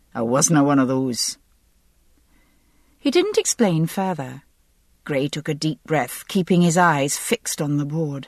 I wasna one of those. He didn't explain further. Gray took a deep breath, keeping his eyes fixed on the board.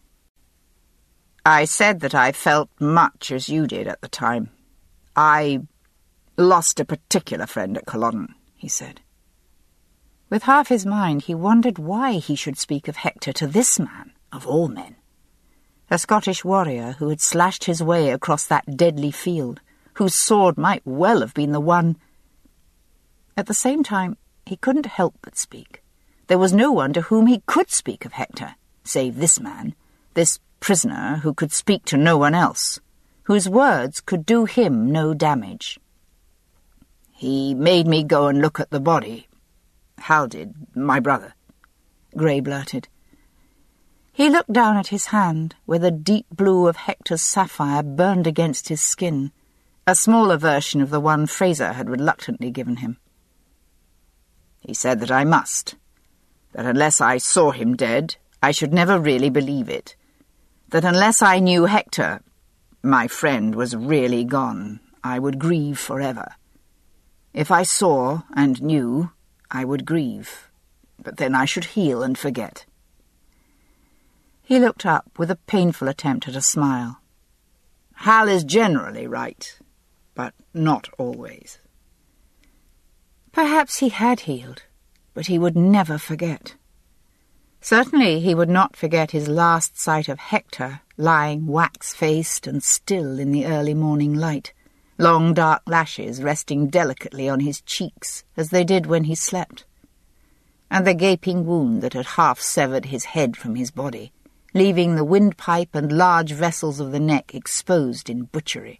I said that I felt much as you did at the time. I lost a particular friend at Culloden, he said. With half his mind, he wondered why he should speak of Hector to this man, of all men. A Scottish warrior who had slashed his way across that deadly field, whose sword might well have been the one. At the same time, he couldn't help but speak. There was no one to whom he could speak of Hector, save this man, this prisoner who could speak to no one else, whose words could do him no damage. He made me go and look at the body. Hal did, my brother, Gray blurted. He looked down at his hand, where the deep blue of Hector's sapphire burned against his skin, a smaller version of the one Fraser had reluctantly given him. He said that I must, that unless I saw him dead, I should never really believe it, that unless I knew Hector, my friend, was really gone, I would grieve forever. If I saw and knew, I would grieve, but then I should heal and forget. He looked up with a painful attempt at a smile. Hal is generally right, but not always. Perhaps he had healed, but he would never forget. Certainly he would not forget his last sight of Hector lying wax-faced and still in the early morning light, long dark lashes resting delicately on his cheeks as they did when he slept, and the gaping wound that had half severed his head from his body, leaving the windpipe and large vessels of the neck exposed in butchery.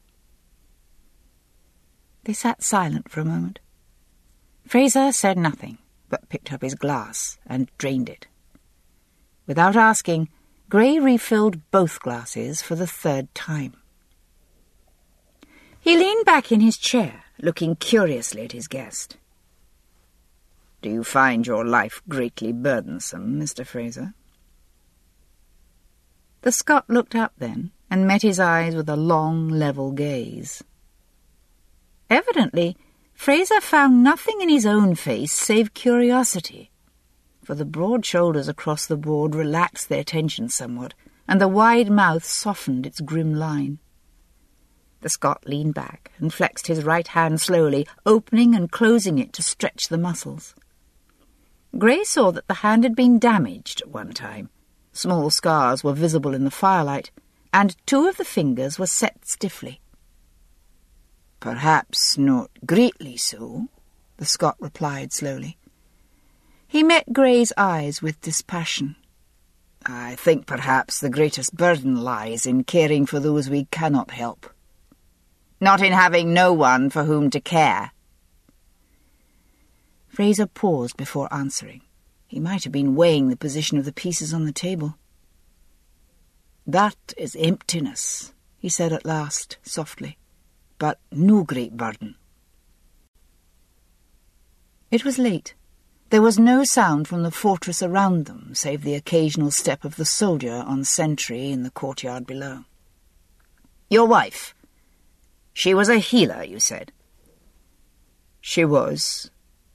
They sat silent for a moment. Fraser said nothing, but picked up his glass and drained it. Without asking, Gray refilled both glasses for the third time. He leaned back in his chair, looking curiously at his guest. Do you find your life greatly burdensome, Mr. Fraser? The Scot looked up then, and met his eyes with a long, level gaze. Evidently, Fraser found nothing in his own face save curiosity, for the broad shoulders across the board relaxed their tension somewhat, and the wide mouth softened its grim line. The Scot leaned back and flexed his right hand slowly, opening and closing it to stretch the muscles. Gray saw that the hand had been damaged at one time. Small scars were visible in the firelight, and 2 of the fingers were set stiffly. Perhaps not greatly so, the Scot replied slowly. He met Gray's eyes with dispassion. I think perhaps the greatest burden lies in caring for those we cannot help. Not in having no one for whom to care. Fraser paused before answering. He might have been weighing the position of the pieces on the table. That is emptiness, he said at last, softly, but no great burden. It was late. There was no sound from the fortress around them, save the occasional step of the soldier on sentry in the courtyard below. Your wife, she was a healer, you said? She was.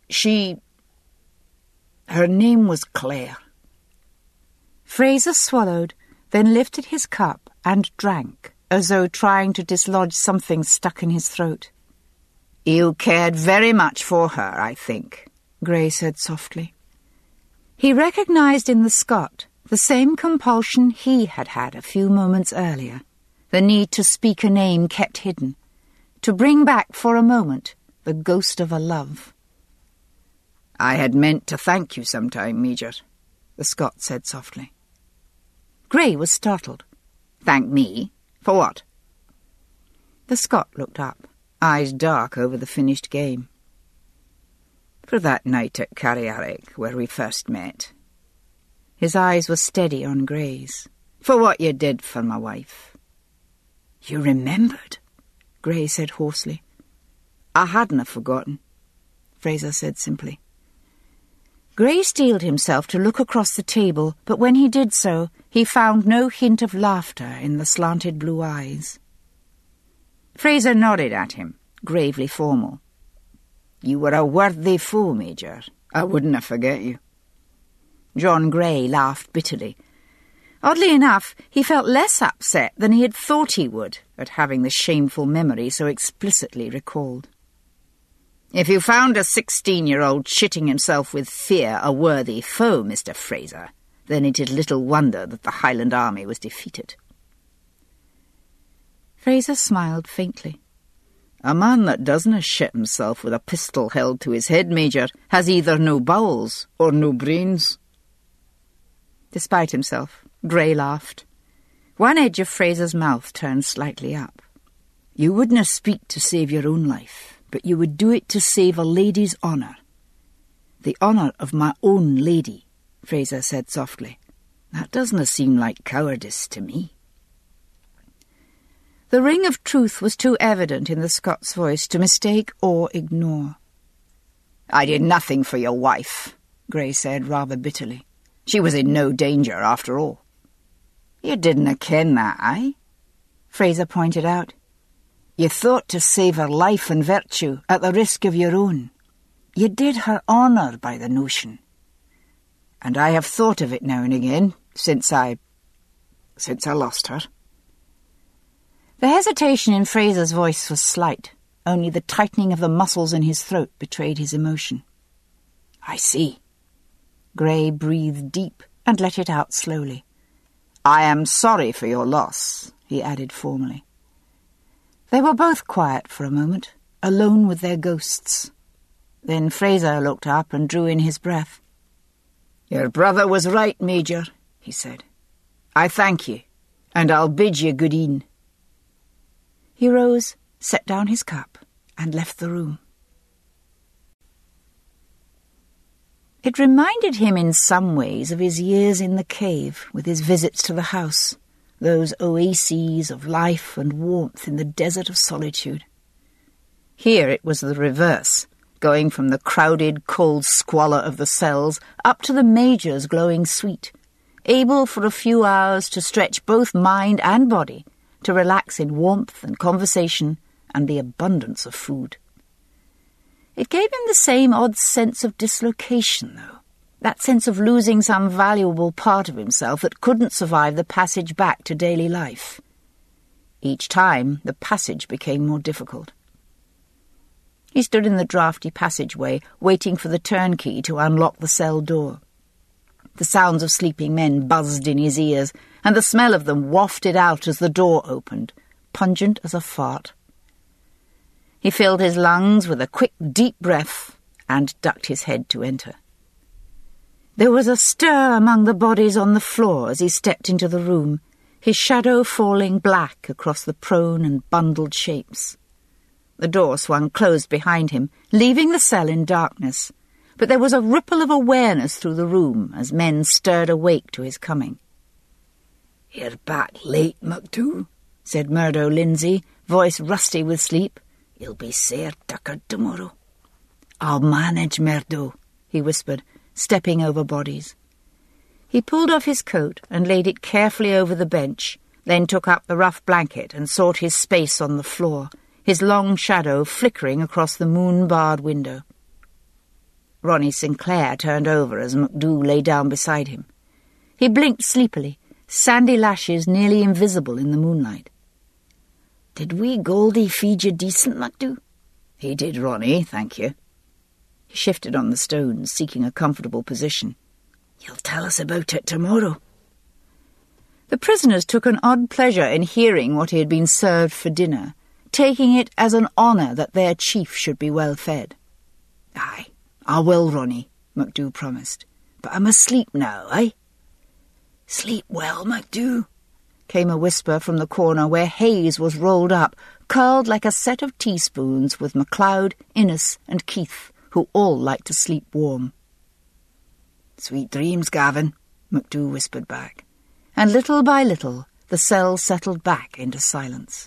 Her name was Claire. Fraser swallowed, then lifted his cup and drank, as though trying to dislodge something stuck in his throat. You cared very much for her, I think, Gray said softly. He recognized in the Scot the same compulsion he had had a few moments earlier, the need to speak a name kept hidden, to bring back for a moment the ghost of a love. I had meant to thank you sometime, Major, the Scot said softly. Gray was startled. Thank me? For what? The Scot looked up, eyes dark over the finished game. For that night at Carriarick, where we first met. His eyes were steady on Gray's. For what you did for my wife. You remembered? Gray said hoarsely. I hadn't forgotten, Fraser said simply. Gray steeled himself to look across the table, but when he did so, he found no hint of laughter in the slanted blue eyes. Fraser nodded at him, gravely formal. "You were a worthy foe, Major. I wouldn't have forget you." John Grey laughed bitterly. Oddly enough, he felt less upset than he had thought he would at having the shameful memory so explicitly recalled. "If you found a 16-year-old shitting himself with fear a worthy foe, Mr. Fraser, then it is little wonder that the Highland army was defeated." Fraser smiled faintly. "A man that doesn't shit himself with a pistol held to his head, Major, has either no bowels or no brains." Despite himself, Grey laughed. One edge of Fraser's mouth turned slightly up. "You wouldna speak to save your own life, but you would do it to save a lady's honour." "The honour of my own lady," Fraser said softly. "That doesna seem like cowardice to me." The ring of truth was too evident in the Scot's voice to mistake or ignore. "I did nothing for your wife," Grey said rather bitterly. "She was in no danger after all." "You didna ken that, eh?" Fraser pointed out. "You thought to save her life and virtue at the risk of your own. You did her honour by the notion. And I have thought of it now and again, since I lost her." The hesitation in Fraser's voice was slight. Only the tightening of the muscles in his throat betrayed his emotion. "I see." Grey breathed deep and let it out slowly. "I am sorry for your loss," he added formally. They were both quiet for a moment, alone with their ghosts. Then Fraser looked up and drew in his breath. "Your brother was right, Major," he said. "I thank you, and I'll bid you good e'en." He rose, set down his cup, and left the room. It reminded him in some ways of his years in the cave, with his visits to the house, those oases of life and warmth in the desert of solitude. Here it was the reverse, going from the crowded, cold squalor of the cells up to the Major's glowing suite, able for a few hours to stretch both mind and body, to relax in warmth and conversation and the abundance of food. It gave him the same odd sense of dislocation, though, that sense of losing some valuable part of himself that couldn't survive the passage back to daily life. Each time, the passage became more difficult. He stood in the draughty passageway, waiting for the turnkey to unlock the cell door. The sounds of sleeping men buzzed in his ears, and the smell of them wafted out as the door opened, pungent as a fart. He filled his lungs with a quick, deep breath and ducked his head to enter. There was a stir among the bodies on the floor as he stepped into the room, his shadow falling black across the prone and bundled shapes. The door swung closed behind him, leaving the cell in darkness, but there was a ripple of awareness through the room as men stirred awake to his coming. "You're back late, MacDoo," said Murdo Lindsay, voice rusty with sleep. "You'll be sair tuckered tomorrow." "I'll manage, Murdo," he whispered, stepping over bodies. He pulled off his coat and laid it carefully over the bench, then took up the rough blanket and sought his space on the floor, his long shadow flickering across the moon-barred window. Ronnie Sinclair turned over as MacDoo lay down beside him. He blinked sleepily, sandy lashes nearly invisible in the moonlight. "Did wee Goldie feed you decent, MacDoo?" "He did, Ronnie, thank you." He shifted on the stones, seeking a comfortable position. "You'll tell us about it tomorrow." The prisoners took an odd pleasure in hearing what he had been served for dinner, taking it as an honour that their chief should be well fed. "Aye, I will, Ronnie," MacDoo promised. "But I must sleep now, eh?" "Sleep well, MacDoo," came a whisper from the corner where Hayes was rolled up, curled like a set of teaspoons with MacLeod, Innes and Keith, who all liked to sleep warm. "Sweet dreams, Gavin," MacDoo whispered back, and little by little the cell settled back into silence.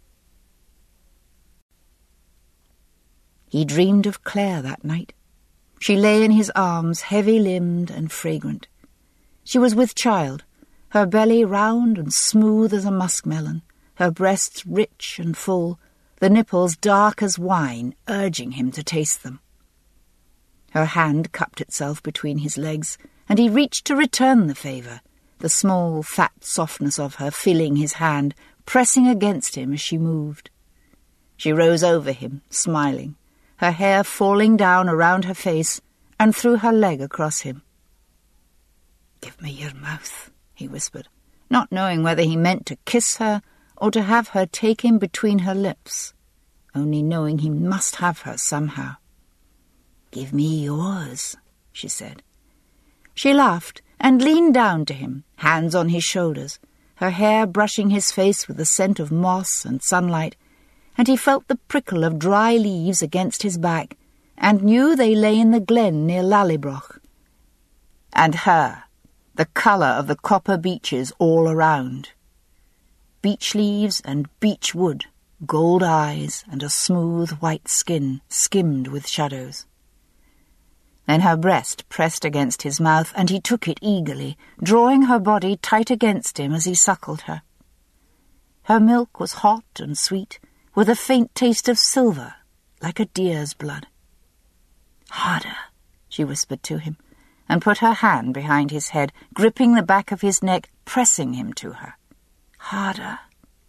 He dreamed of Claire that night. She lay in his arms, heavy-limbed and fragrant. She was with child, her belly round and smooth as a muskmelon, her breasts rich and full, the nipples dark as wine, urging him to taste them. Her hand cupped itself between his legs, and he reached to return the favour, the small, fat softness of her filling his hand, pressing against him as she moved. She rose over him, smiling, her hair falling down around her face, and threw her leg across him. "Give me your mouth," he whispered, not knowing whether he meant to kiss her or to have her take him between her lips, only knowing he must have her somehow. "Give me yours," she said. She laughed and leaned down to him, hands on his shoulders, her hair brushing his face with the scent of moss and sunlight, and he felt the prickle of dry leaves against his back, and knew they lay in the glen near Lallybroch. And her, the colour of the copper beeches all around. Beech leaves and beech wood, gold eyes and a smooth white skin skimmed with shadows. Then her breast pressed against his mouth, and he took it eagerly, drawing her body tight against him as he suckled her. Her milk was hot and sweet, with a faint taste of silver, like a deer's blood. "Harder," she whispered to him, and put her hand behind his head, gripping the back of his neck, pressing him to her. "Harder."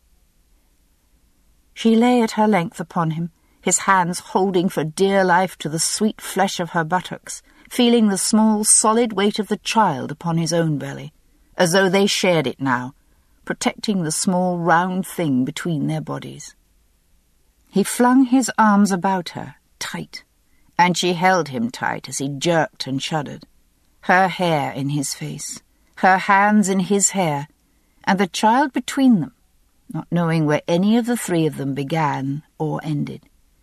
She lay at her length upon him, his hands holding for dear life to the sweet flesh of her buttocks, feeling the small, solid weight of the child upon his own belly, as though they shared it now, protecting the small, round thing between their bodies. He flung his arms about her, tight, and she held him tight as he jerked and shuddered, her hair in his face, her hands in his hair, and the child between them, not knowing where any of the three of them began or ended.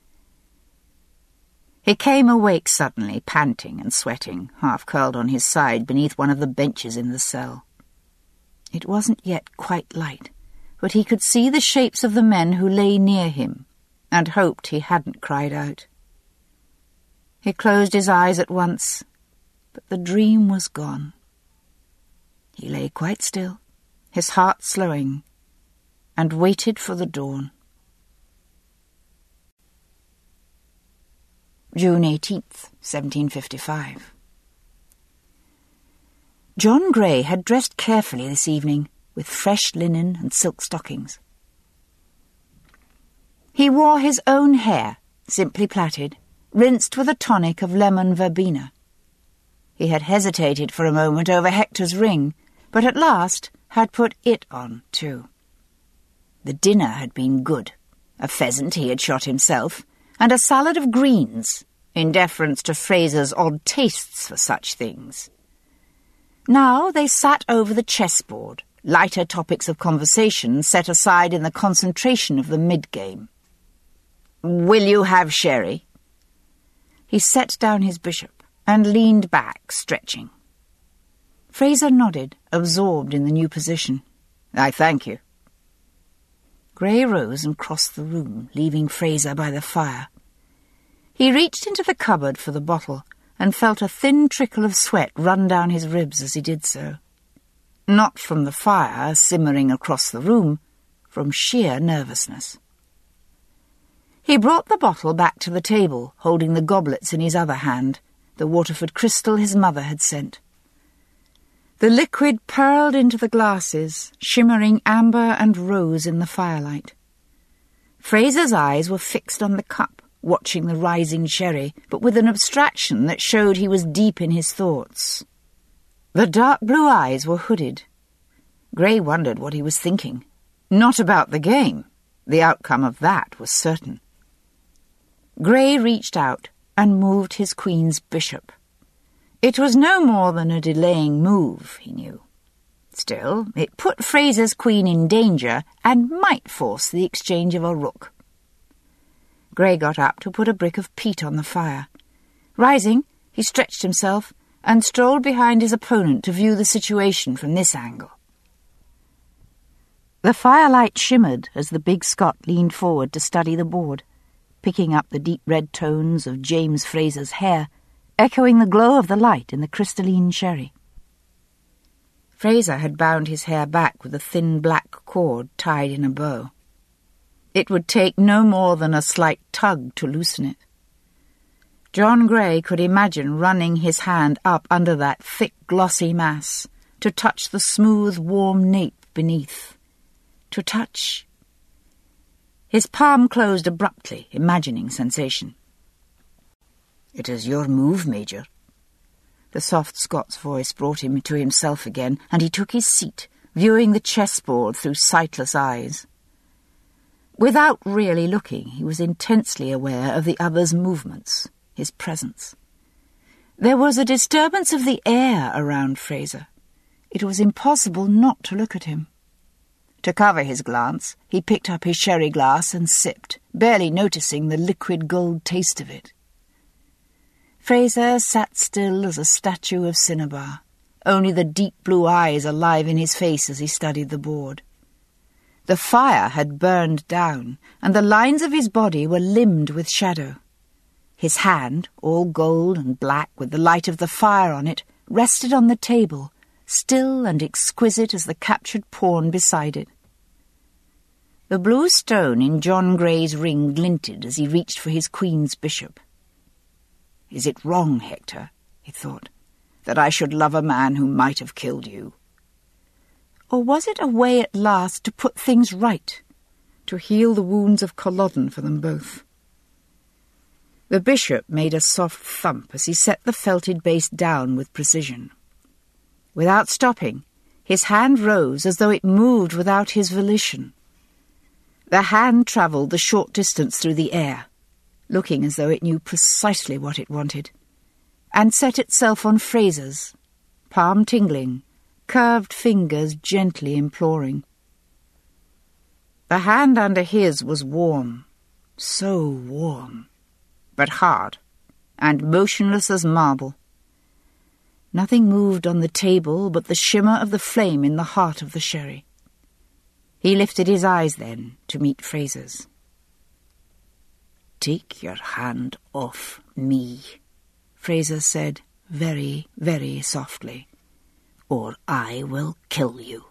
He came awake suddenly, panting and sweating, half curled on his side beneath one of the benches in the cell. It wasn't yet quite light, but he could see the shapes of the men who lay near him, and hoped he hadn't cried out. He closed his eyes at once, but the dream was gone. He lay quite still, his heart slowing, and waited for the dawn. June 18th, 1755. John Grey had dressed carefully this evening, with fresh linen and silk stockings. He wore his own hair, simply plaited, rinsed with a tonic of lemon verbena. He had hesitated for a moment over Hector's ring, but at last had put it on too. The dinner had been good, a pheasant he had shot himself, and a salad of greens, in deference to Fraser's odd tastes for such things. Now they sat over the chessboard, lighter topics of conversation set aside in the concentration of the mid-game. "Will you have sherry?" He set down his bishop and leaned back, stretching. Fraser nodded, absorbed in the new position. "I thank you." Grey rose and crossed the room, leaving Fraser by the fire. He reached into the cupboard for the bottle and felt a thin trickle of sweat run down his ribs as he did so. Not from the fire simmering across the room, from sheer nervousness. He brought the bottle back to the table, holding the goblets in his other hand, the Waterford crystal his mother had sent. The liquid purled into the glasses, shimmering amber and rose in the firelight. Fraser's eyes were fixed on the cup, watching the rising sherry, but with an abstraction that showed he was deep in his thoughts. The dark blue eyes were hooded. Grey wondered what he was thinking. Not about the game. The outcome of that was certain. Grey reached out and moved his queen's bishop. It was no more than a delaying move, he knew. Still, it put Fraser's queen in danger and might force the exchange of a rook. Grey got up to put a brick of peat on the fire. Rising, he stretched himself and strolled behind his opponent to view the situation from this angle. The firelight shimmered as the big Scot leaned forward to study the board, picking up the deep red tones of James Fraser's hair, echoing the glow of the light in the crystalline sherry. Fraser had bound his hair back with a thin black cord tied in a bow. It would take no more than a slight tug to loosen it. John Grey could imagine running his hand up under that thick, glossy mass, to touch the smooth, warm nape beneath. To touch... His palm closed abruptly, imagining sensation. "It is your move, Major." The soft Scots voice brought him to himself again, and he took his seat, viewing the chessboard through sightless eyes. Without really looking, he was intensely aware of the other's movements, his presence. There was a disturbance of the air around Fraser. It was impossible not to look at him. To cover his glance, he picked up his sherry glass and sipped, barely noticing the liquid gold taste of it. Fraser sat still as a statue of cinnabar, only the deep blue eyes alive in his face as he studied the board. The fire had burned down, and the lines of his body were limned with shadow. His hand, all gold and black with the light of the fire on it, rested on the table, still and exquisite as the captured pawn beside it. The blue stone in John Grey's ring glinted as he reached for his queen's bishop. "Is it wrong, Hector," he thought, "that I should love a man who might have killed you? Or was it a way at last to put things right, to heal the wounds of Culloden for them both?" The bishop made a soft thump as he set the felted base down with precision. Without stopping, his hand rose as though it moved without his volition. The hand travelled the short distance through the air, looking as though it knew precisely what it wanted, and set itself on Fraser's, palm tingling, curved fingers gently imploring. The hand under his was warm, so warm, but hard, and motionless as marble. Nothing moved on the table but the shimmer of the flame in the heart of the sherry. He lifted his eyes then to meet Fraser's. "Take your hand off me," Fraser said very, very softly, "or I will kill you."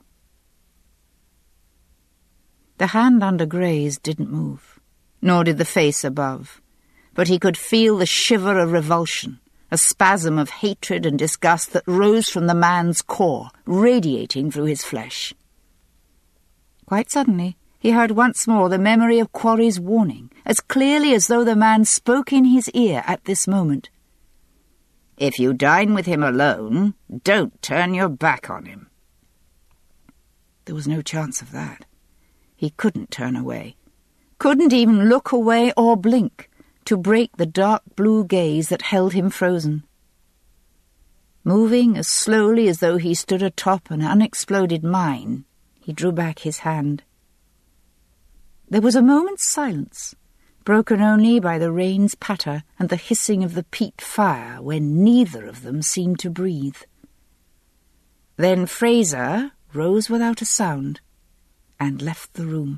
The hand under Grey's didn't move, nor did the face above, but he could feel the shiver of revulsion, a spasm of hatred and disgust that rose from the man's core, radiating through his flesh. Quite suddenly, he heard once more the memory of Quarry's warning, as clearly as though the man spoke in his ear at this moment. "If you dine with him alone, don't turn your back on him." There was no chance of that. He couldn't turn away, couldn't even look away or blink, to break the dark blue gaze that held him frozen. Moving as slowly as though he stood atop an unexploded mine, he drew back his hand. There was a moment's silence, broken only by the rain's patter and the hissing of the peat fire when neither of them seemed to breathe. Then Fraser rose without a sound and left the room.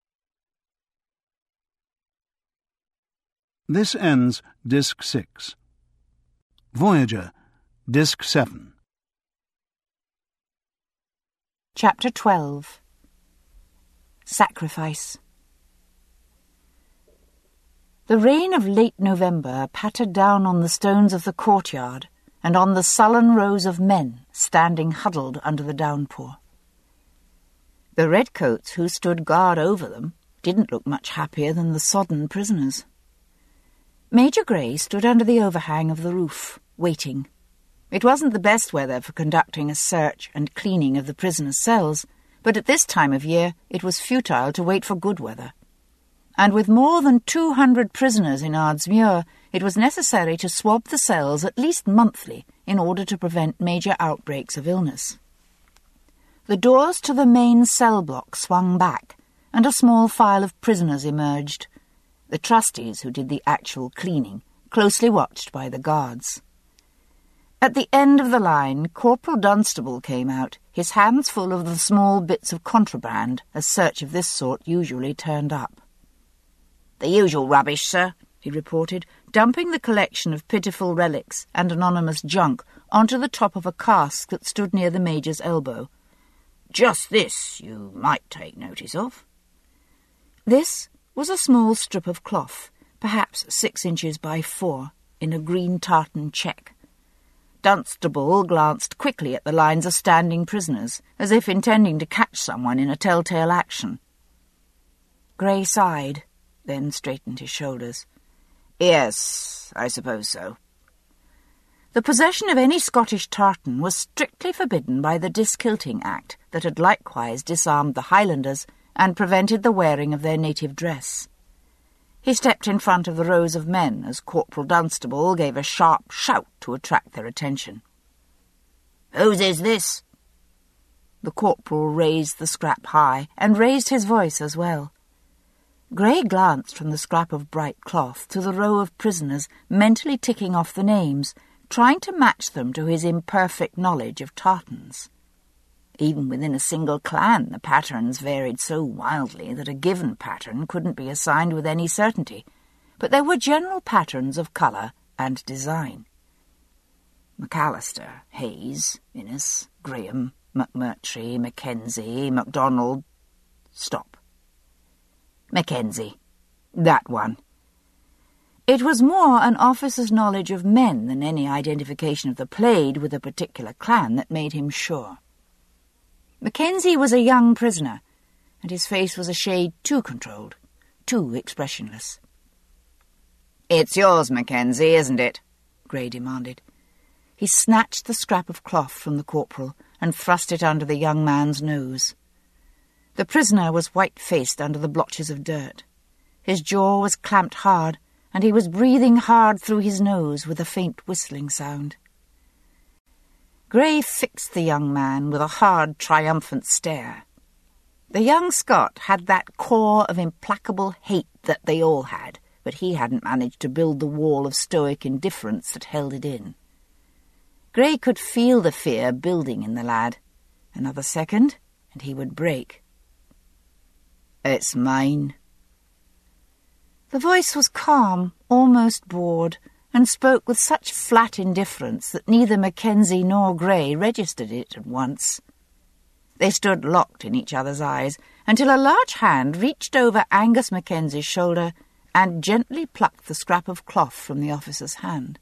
This ends Disc 6. Voyager, Disc 7. Chapter 12. Sacrifice. The rain of late November pattered down on the stones of the courtyard and on the sullen rows of men standing huddled under the downpour. The redcoats who stood guard over them didn't look much happier than the sodden prisoners. Major Grey stood under the overhang of the roof, waiting. It wasn't the best weather for conducting a search and cleaning of the prisoners' cells, but at this time of year it was futile to wait for good weather. And with more than 200 prisoners in Ardsmuir, it was necessary to swab the cells at least monthly in order to prevent major outbreaks of illness. The doors to the main cell block swung back, and a small file of prisoners emerged, the trustees who did the actual cleaning, closely watched by the guards. At the end of the line, Corporal Dunstable came out, his hands full of the small bits of contraband a search of this sort usually turned up. "The usual rubbish, sir," he reported, dumping the collection of pitiful relics and anonymous junk onto the top of a cask that stood near the Major's elbow. "Just this you might take notice of." This was a small strip of cloth, perhaps 6 inches by 4, in a green tartan check. Dunstable glanced quickly at the lines of standing prisoners, as if intending to catch someone in a telltale action. Grey sighed, then straightened his shoulders. Yes, I suppose so. The possession of any Scottish tartan was strictly forbidden by the Diskilting Act that had likewise disarmed the Highlanders and prevented the wearing of their native dress. He stepped in front of the rows of men as Corporal Dunstable gave a sharp shout to attract their attention. "Whose is this?" The corporal raised the scrap high, and raised his voice as well. Grey glanced from the scrap of bright cloth to the row of prisoners, mentally ticking off the names, trying to match them to his imperfect knowledge of tartans. Even within a single clan, the patterns varied so wildly that a given pattern couldn't be assigned with any certainty, but there were general patterns of colour and design. McAllister, Hayes, Innes, Graham, McMurtry, Mackenzie, MacDonald... Stop. Mackenzie. That one. It was more an officer's knowledge of men than any identification of the plaid with a particular clan that made him sure. Mackenzie was a young prisoner, and his face was a shade too controlled, too expressionless. "It's yours, Mackenzie, isn't it?" Grey demanded. He snatched the scrap of cloth from the corporal and thrust it under the young man's nose. The prisoner was white-faced under the blotches of dirt. His jaw was clamped hard, and he was breathing hard through his nose with a faint whistling sound. Grey fixed the young man with a hard, triumphant stare. The young Scot had that core of implacable hate that they all had, but he hadn't managed to build the wall of stoic indifference that held it in. Grey could feel the fear building in the lad. Another second, and he would break. "It's mine." The voice was calm, almost bored, and spoke with such flat indifference that neither Mackenzie nor Grey registered it at once. They stood locked in each other's eyes until a large hand reached over Angus Mackenzie's shoulder and gently plucked the scrap of cloth from the officer's hand.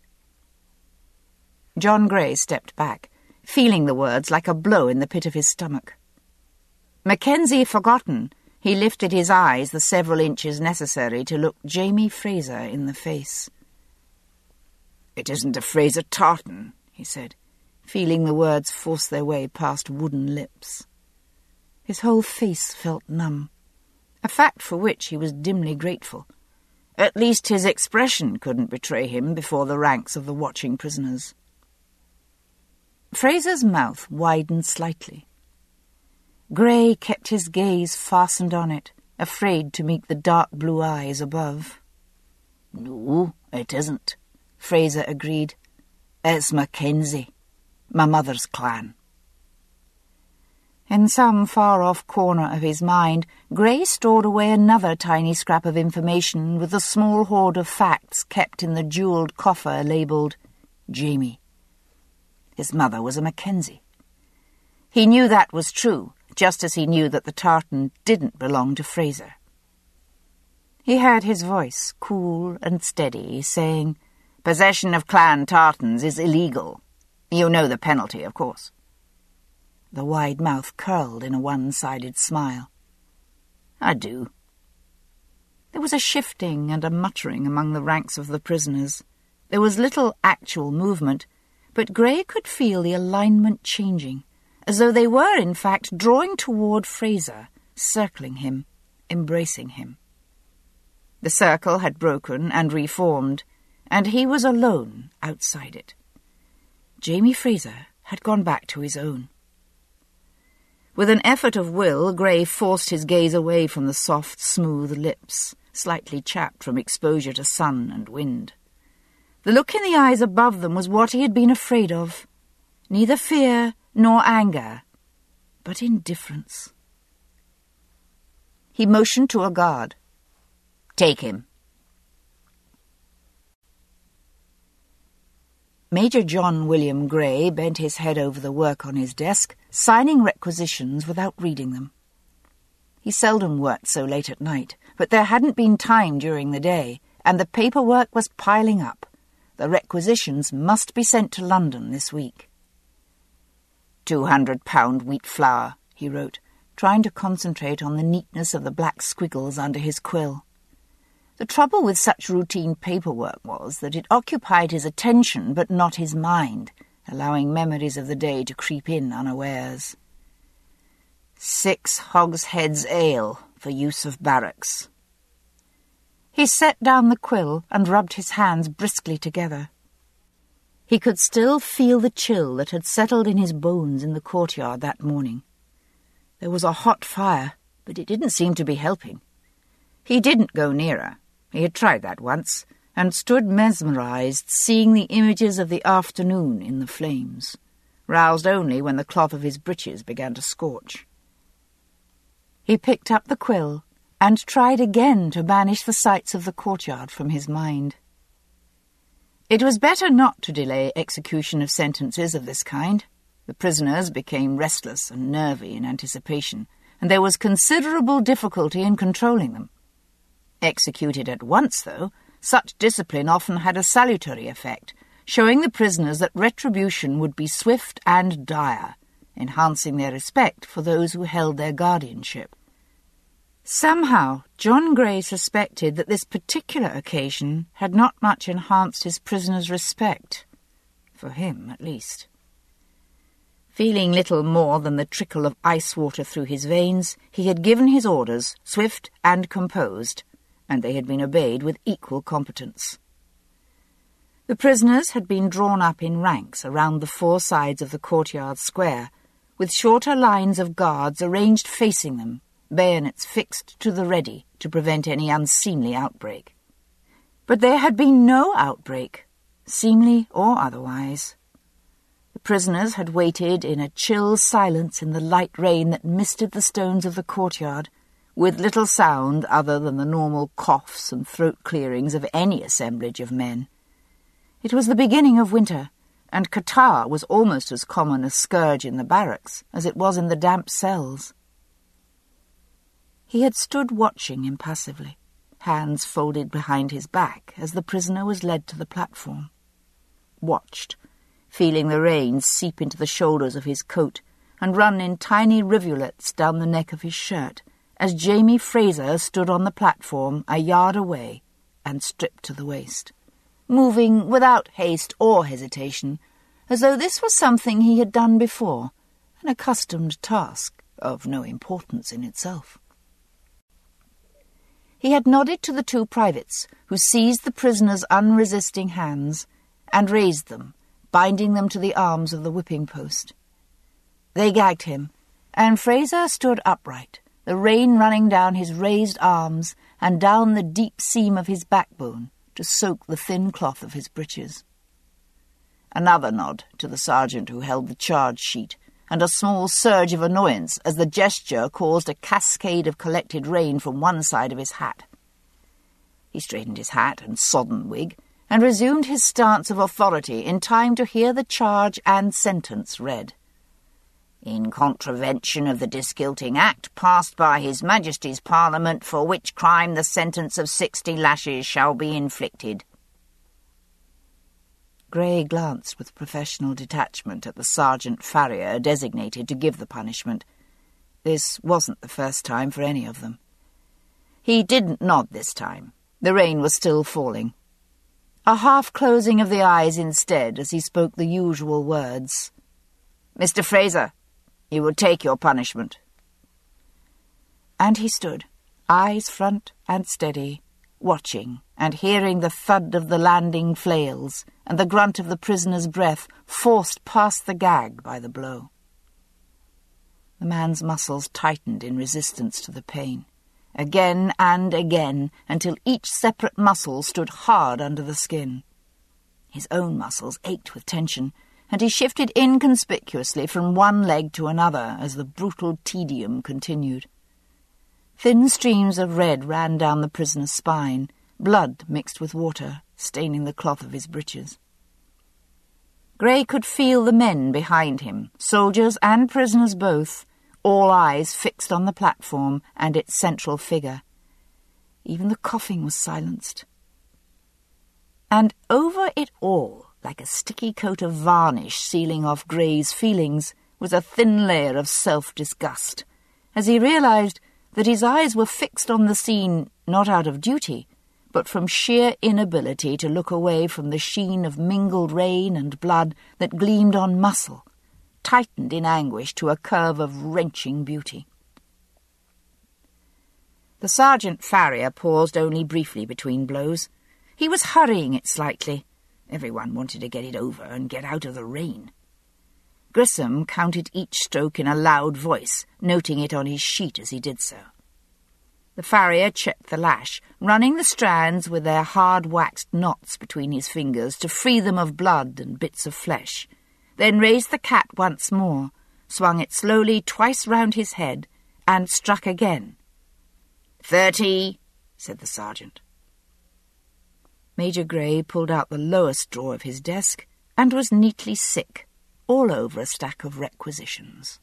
John Grey stepped back, feeling the words like a blow in the pit of his stomach. Mackenzie forgotten, he lifted his eyes the several inches necessary to look Jamie Fraser in the face. "It isn't a Fraser tartan," he said, feeling the words force their way past wooden lips. His whole face felt numb, a fact for which he was dimly grateful. At least his expression couldn't betray him before the ranks of the watching prisoners. Fraser's mouth widened slightly. Grey kept his gaze fastened on it, afraid to meet the dark blue eyes above. "No, it isn't," Fraser agreed. "It's Mackenzie, my mother's clan." In some far-off corner of his mind, Grey stored away another tiny scrap of information with a small hoard of facts kept in the jewelled coffer labelled Jamie. His mother was a Mackenzie. He knew that was true, just as he knew that the tartan didn't belong to Fraser. He heard his voice, cool and steady, saying, "Possession of clan tartans is illegal. You know the penalty, of course." The wide mouth curled in a one-sided smile. "I do." There was a shifting and a muttering among the ranks of the prisoners. There was little actual movement, but Grey could feel the alignment changing, as though they were, in fact, drawing toward Fraser, circling him, embracing him. The circle had broken and reformed, and he was alone outside it. Jamie Fraser had gone back to his own. With an effort of will, Grey forced his gaze away from the soft, smooth lips, slightly chapped from exposure to sun and wind. The look in the eyes above them was what he had been afraid of. Neither fear nor anger, but indifference. He motioned to a guard. "Take him." Major John William Grey bent his head over the work on his desk, signing requisitions without reading them. He seldom worked so late at night, but there hadn't been time during the day, and the paperwork was piling up. The requisitions must be sent to London this week. £200 wheat flour, he wrote, trying to concentrate on the neatness of the black squiggles under his quill. The trouble with such routine paperwork was that it occupied his attention but not his mind, allowing memories of the day to creep in unawares. 6 hogsheads ale for use of barracks. He set down the quill and rubbed his hands briskly together. He could still feel the chill that had settled in his bones in the courtyard that morning. There was a hot fire, but it didn't seem to be helping. He didn't go nearer. He had tried that once, and stood mesmerized, seeing the images of the afternoon in the flames, roused only when the cloth of his breeches began to scorch. He picked up the quill and tried again to banish the sights of the courtyard from his mind. It was better not to delay execution of sentences of this kind. The prisoners became restless and nervy in anticipation, and there was considerable difficulty in controlling them. Executed at once, though, such discipline often had a salutary effect, showing the prisoners that retribution would be swift and dire, enhancing their respect for those who held their guardianship. Somehow, John Grey suspected that this particular occasion had not much enhanced his prisoners' respect, for him at least. Feeling little more than the trickle of ice water through his veins, he had given his orders, swift and composed, and they had been obeyed with equal competence. The prisoners had been drawn up in ranks around the 4 sides of the courtyard square, with shorter lines of guards arranged facing them, bayonets fixed to the ready to prevent any unseemly outbreak. But there had been no outbreak, seemly or otherwise. The prisoners had waited in a chill silence in the light rain that misted the stones of the courtyard, with little sound other than the normal coughs and throat-clearings of any assemblage of men. It was the beginning of winter, and catarrh was almost as common a scourge in the barracks as it was in the damp cells. He had stood watching impassively, hands folded behind his back as the prisoner was led to the platform. Watched, feeling the rain seep into the shoulders of his coat and run in tiny rivulets down the neck of his shirt, as Jamie Fraser stood on the platform a yard away and stripped to the waist, moving without haste or hesitation, as though this was something he had done before, an accustomed task of no importance in itself. He had nodded to the 2 privates, who seized the prisoner's unresisting hands and raised them, binding them to the arms of the whipping post. They gagged him, and Fraser stood upright, the rain running down his raised arms and down the deep seam of his backbone to soak the thin cloth of his breeches. Another nod to the sergeant who held the charge sheet, and a small surge of annoyance as the gesture caused a cascade of collected rain from one side of his hat. He straightened his hat and sodden wig, and resumed his stance of authority in time to hear the charge and sentence read. In contravention of the Disguilting Act passed by His Majesty's Parliament, for which crime the sentence of 60 lashes shall be inflicted. Grey glanced with professional detachment at the Sergeant Farrier designated to give the punishment. This wasn't the first time for any of them. He didn't nod this time. The rain was still falling. A half-closing of the eyes instead as he spoke the usual words. "Mr. Fraser, you will take your punishment." And he stood, eyes front and steady, watching and hearing the thud of the landing flails and the grunt of the prisoner's breath forced past the gag by the blow. The man's muscles tightened in resistance to the pain, again and again, until each separate muscle stood hard under the skin. His own muscles ached with tension, and he shifted inconspicuously from one leg to another as the brutal tedium continued. Thin streams of red ran down the prisoner's spine, blood mixed with water, staining the cloth of his breeches. Grey could feel the men behind him, soldiers and prisoners both, all eyes fixed on the platform and its central figure. Even the coughing was silenced. And over it all, like a sticky coat of varnish sealing off Gray's feelings, was a thin layer of self-disgust, as he realised that his eyes were fixed on the scene not out of duty, but from sheer inability to look away from the sheen of mingled rain and blood that gleamed on muscle, tightened in anguish to a curve of wrenching beauty. The sergeant farrier paused only briefly between blows. He was hurrying it slightly. Everyone wanted to get it over and get out of the rain. Grissom counted each stroke in a loud voice, noting it on his sheet as he did so. The farrier checked the lash, running the strands with their hard-waxed knots between his fingers to free them of blood and bits of flesh, then raised the cat once more, swung it slowly twice round his head, and struck again. 30, said the sergeant. Major Gray pulled out the lowest drawer of his desk and was neatly sick, all over a stack of requisitions.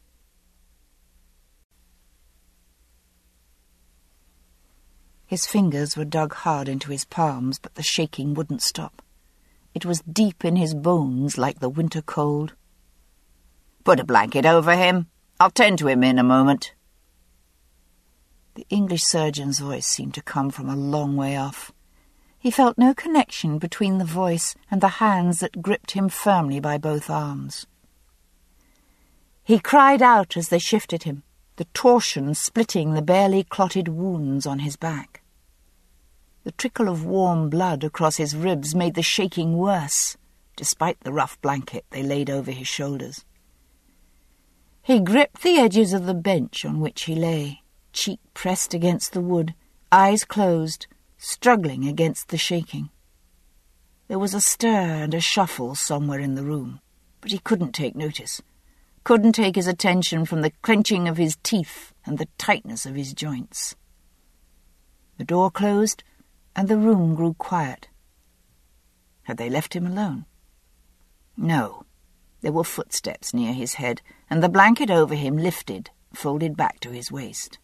His fingers were dug hard into his palms, but the shaking wouldn't stop. It was deep in his bones like the winter cold. "Put a blanket over him. I'll tend to him in a moment." The English surgeon's voice seemed to come from a long way off. He felt no connection between the voice and the hands that gripped him firmly by both arms. He cried out as they shifted him, the torsion splitting the barely clotted wounds on his back. The trickle of warm blood across his ribs made the shaking worse, despite the rough blanket they laid over his shoulders. He gripped the edges of the bench on which he lay, cheek pressed against the wood, eyes closed, struggling against the shaking. There was a stir and a shuffle somewhere in the room, but he couldn't take notice, couldn't take his attention from the clenching of his teeth and the tightness of his joints. The door closed, and the room grew quiet. Had they left him alone? No. There were footsteps near his head, and the blanket over him lifted, folded back to his waist.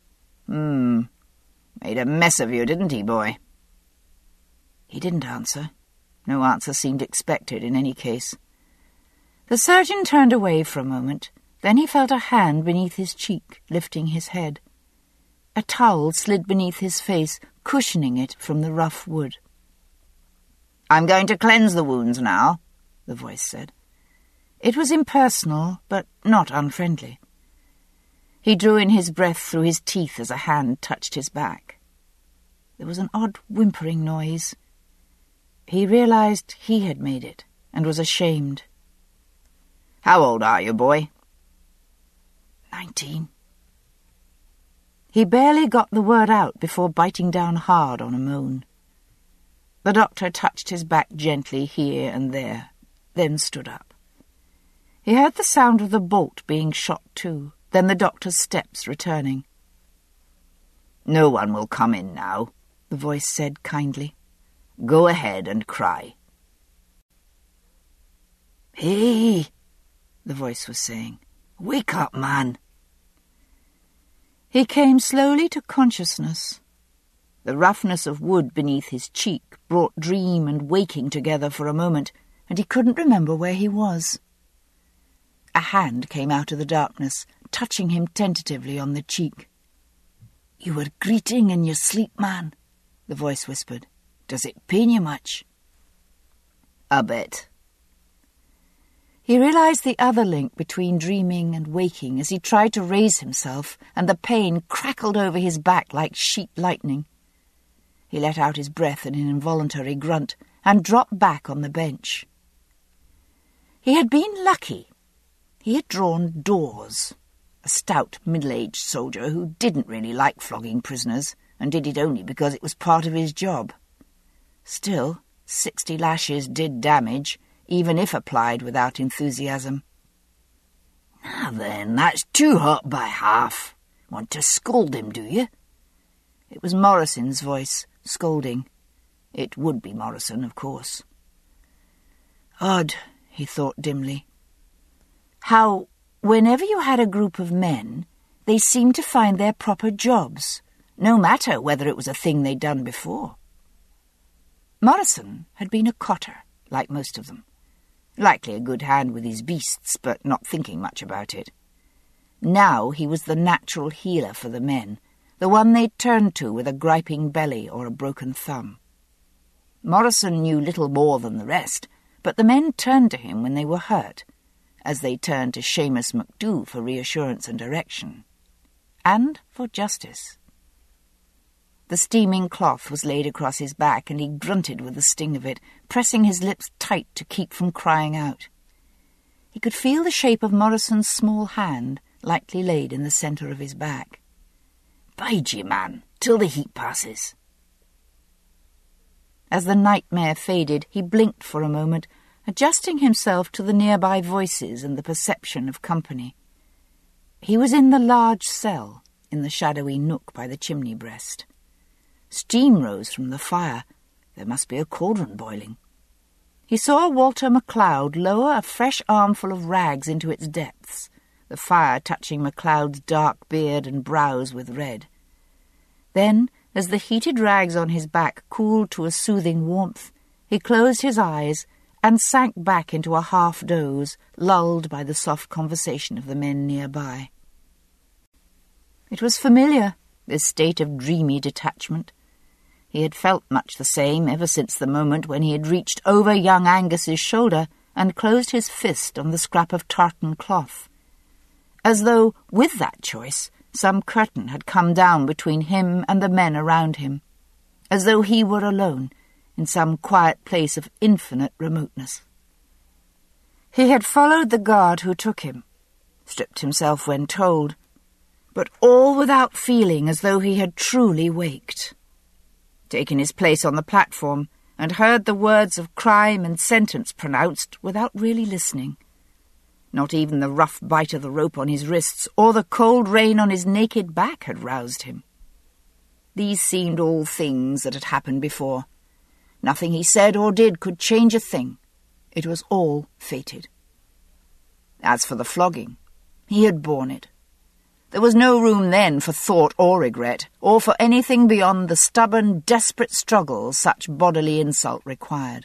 Made a mess of you, didn't he, boy?" He didn't answer. No answer seemed expected in any case. The surgeon turned away for a moment. Then he felt a hand beneath his cheek, lifting his head. A towel slid beneath his face, cushioning it from the rough wood. "I'm going to cleanse the wounds now," the voice said. It was impersonal, but not unfriendly. He drew in his breath through his teeth as a hand touched his back. There was an odd whimpering noise. He realized he had made it, and was ashamed. "How old are you, boy?" 19. He barely got the word out before biting down hard on a moan. The doctor touched his back gently here and there, then stood up. He heard the sound of the bolt being shot to, then the doctor's steps returning. "No one will come in now," the voice said kindly. "Go ahead and cry." "Hey," the voice was saying. "Wake up, man." He came slowly to consciousness. The roughness of wood beneath his cheek brought dream and waking together for a moment, and he couldn't remember where he was. A hand came out of the darkness, touching him tentatively on the cheek. "You were greeting in your sleep, man," the voice whispered. "Does it pain you much?" "A bit." He realized the other link between dreaming and waking as he tried to raise himself, and the pain crackled over his back like sheet lightning. He let out his breath in an involuntary grunt and dropped back on the bench. He had been lucky. He had drawn Dawes, a stout, middle-aged soldier who didn't really like flogging prisoners and did it only because it was part of his job. Still, 60 lashes did damage, even if applied without enthusiasm. "Now then, that's too hot by half. Want to scold him, do you?" It was Morrison's voice, scolding. It would be Morrison, of course. Odd, he thought dimly. How, whenever you had a group of men, they seemed to find their proper jobs, no matter whether it was a thing they'd done before. Morrison had been a cotter, like most of them. Likely a good hand with his beasts, but not thinking much about it. Now he was the natural healer for the men, the one they'd turn to with a griping belly or a broken thumb. Morrison knew little more than the rest, but the men turned to him when they were hurt, as they turned to Seamus MacDoo for reassurance and direction, and for justice. The steaming cloth was laid across his back, and he grunted with the sting of it, pressing his lips tight to keep from crying out. He could feel the shape of Morrison's small hand, lightly laid in the centre of his back. "Bide ye, man, till the heat passes." As the nightmare faded, he blinked for a moment, adjusting himself to the nearby voices and the perception of company. He was in the large cell, in the shadowy nook by the chimney breast. Steam rose from the fire. There must be a cauldron boiling. He saw Walter MacLeod lower a fresh armful of rags into its depths, the fire touching MacLeod's dark beard and brows with red. Then, as the heated rags on his back cooled to a soothing warmth, he closed his eyes and sank back into a half-doze, lulled by the soft conversation of the men nearby. It was familiar, this state of dreamy detachment. He had felt much the same ever since the moment when he had reached over young Angus's shoulder and closed his fist on the scrap of tartan cloth, as though, with that choice, some curtain had come down between him and the men around him, as though he were alone in some quiet place of infinite remoteness. He had followed the guard who took him, stripped himself when told, but all without feeling as though he had truly waked, taken his place on the platform and heard the words of crime and sentence pronounced without really listening. Not even the rough bite of the rope on his wrists or the cold rain on his naked back had roused him. These seemed all things that had happened before. Nothing he said or did could change a thing. It was all fated. As for the flogging, he had borne it. There was no room then for thought or regret, or for anything beyond the stubborn, desperate struggle such bodily insult required.